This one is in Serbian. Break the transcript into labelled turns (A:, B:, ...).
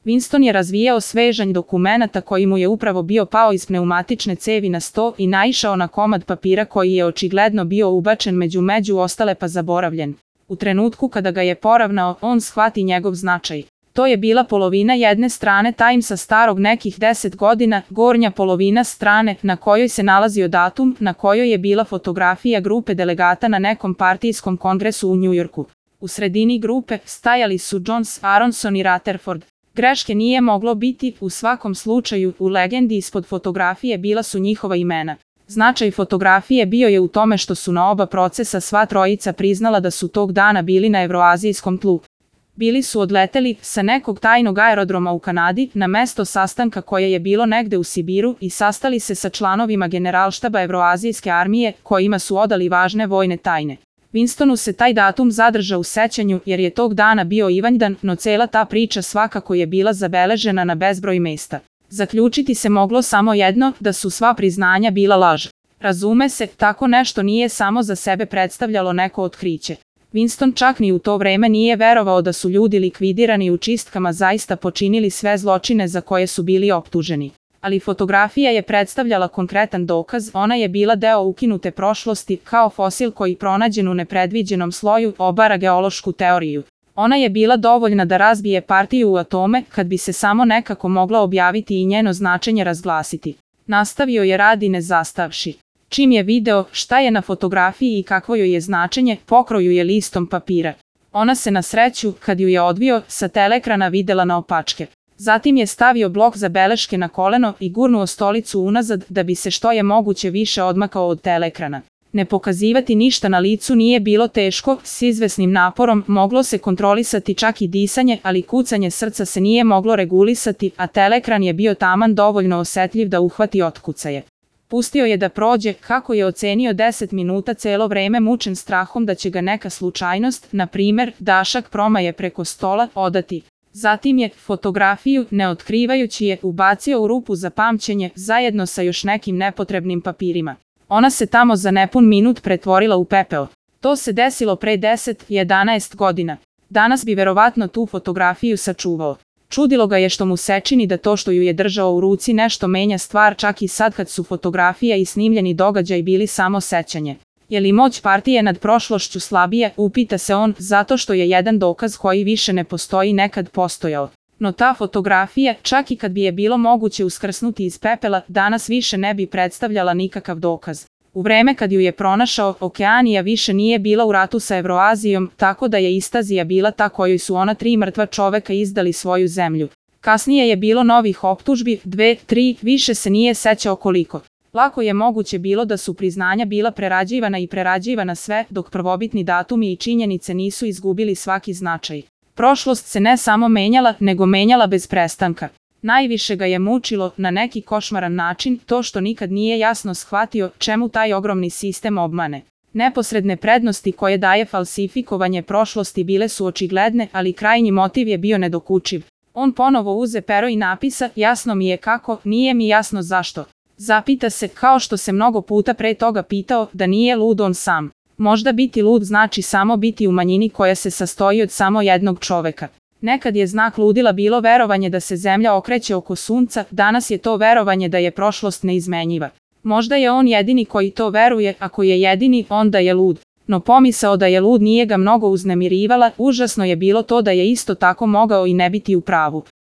A: Winston je razvijao svežanj dokumenata koji mu je upravo bio pao iz pneumatične cevi na sto i naišao na komad papira koji je očigledno bio ubačen među ostale pa zaboravljen. U trenutku kada ga je poravnao, on shvati njegov značaj. To je bila polovina jedne strane Timesa starog nekih 10 godina, gornja polovina strane na kojoj se nalazio datum, na kojoj je bila fotografija grupe delegata na nekom partijskom kongresu u Njujorku. U sredini grupe stajali su Jones, Aronson i Rutherford. Greške nije moglo biti, u svakom slučaju, u legendi ispod fotografije bila su njihova imena. Značaj fotografije bio je u tome što su na oba procesa sva trojica priznala da su tog dana bili na evroazijskom tlu. Bili su odleteli sa nekog tajnog aerodroma u Kanadi na mesto sastanka koje je bilo negde u Sibiru i sastali se sa članovima generalštaba Evroazijske armije kojima su odali važne vojne tajne. Winstonu se taj datum zadrža u sećanju jer je tog dana bio Ivanjdan, no cela ta priča svakako je bila zabeležena na bezbroj mesta. Zaključiti se moglo samo jedno, da su sva priznanja bila laž. Razume se, tako nešto nije samo za sebe predstavljalo neko otkriće. Winston čak ni u to vreme nije verovao da su ljudi likvidirani u čistkama zaista počinili sve zločine za koje su bili optuženi. Ali fotografija je predstavljala konkretan dokaz, ona je bila deo ukinute prošlosti, kao fosil koji pronađen u nepredviđenom sloju obara geološku teoriju. Ona je bila dovoljna da razbije partiju u atome, kad bi se samo nekako mogla objaviti i njeno značenje razglasiti. Nastavio je rad i ne zastavši. Čim je video šta je na fotografiji i kakvo joj je značenje, pokroj ju je listom papira. Ona se na sreću, kad ju je odvio, sa teleekrana videla naopačke. Zatim je stavio blok za beleške na koleno i gurnuo stolicu unazad da bi se što je moguće više odmakao od teleekrana. Ne pokazivati ništa na licu nije bilo teško, s izvesnim naporom moglo se kontrolisati čak i disanje, ali kucanje srca se nije moglo regulisati, a teleekran je bio taman dovoljno osetljiv da uhvati otkucaje. Pustio je da prođe, kako je ocenio 10 minuta celo vreme mučen strahom da će ga neka slučajnost, na primer, dašak promaje preko stola, odati. Zatim je fotografiju, ne otkrivajući je, ubacio u rupu za pamćenje, zajedno sa još nekim nepotrebnim papirima. Ona se tamo za nepun minut pretvorila u pepeo. To se desilo pre 10-11 godina. Danas bi verovatno tu fotografiju sačuvao. Čudilo ga je što mu se čini da to što ju je držao u ruci nešto menja stvar čak i sad kad su fotografija i snimljeni događaj bili samo sećanje. Je li moć partije nad prošlošću slabije, upita se on, zato što je jedan dokaz koji više ne postoji nekad postojao. No ta fotografija, čak i kad bi je bilo moguće uskrsnuti iz pepela, danas više ne bi predstavljala nikakav dokaz. U vreme kad ju je pronašao, Okeanija više nije bila u ratu sa Evroazijom, tako da je Istazija bila ta kojoj su ona 3 mrtva čoveka izdali svoju zemlju. Kasnije je bilo novih optužbi, 2, 3, više se nije sećao koliko. Lako je moguće bilo da su priznanja bila prerađivana sve, dok prvobitni datumi i činjenice nisu izgubili svaki značaj. Prošlost se ne samo menjala, nego menjala bez prestanka. Najviše ga je mučilo, na neki košmaran način, to što nikad nije jasno shvatio čemu taj ogromni sistem obmane. Neposredne prednosti koje daje falsifikovanje prošlosti bile su očigledne, ali krajnji motiv je bio nedokučiv. On ponovo uze pero i napisa, jasno mi je kako, nije mi jasno zašto. Zapita se, kao što se mnogo puta pre toga pitao, da nije lud on sam. Možda biti lud znači samo biti u manjini koja se sastoji od samo jednog čoveka. Nekad je znak ludila bilo verovanje da se zemlja okreće oko sunca, danas je to verovanje da je prošlost neizmenjiva. Možda je on jedini koji to veruje, ako je jedini, onda je lud. No pomisao da je lud nije ga mnogo uznemirivala, užasno je bilo to da je isto tako mogao i ne biti u pravu.